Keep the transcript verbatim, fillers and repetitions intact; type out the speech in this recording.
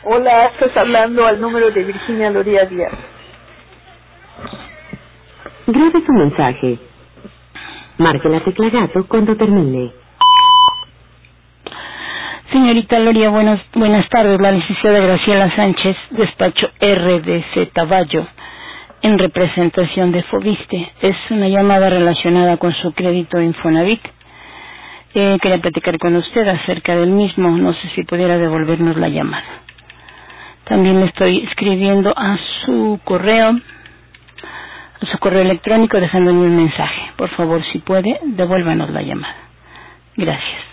Hola, estás hablando al número de Virginia Loría Díaz. Grabe su mensaje. Marque la tecla gato cuando termine. Señorita Loría, buenas, buenas tardes. La licenciada Graciela Sánchez, despacho R D C Bayo, en representación de Fobiste. Es una llamada relacionada con su crédito Infonavit. Eh, quería platicar con usted acerca del mismo. No sé si pudiera devolvernos la llamada. También le estoy escribiendo a su correo, a su correo electrónico, dejándole un mensaje. Por favor, si puede, devuélvanos la llamada. Gracias.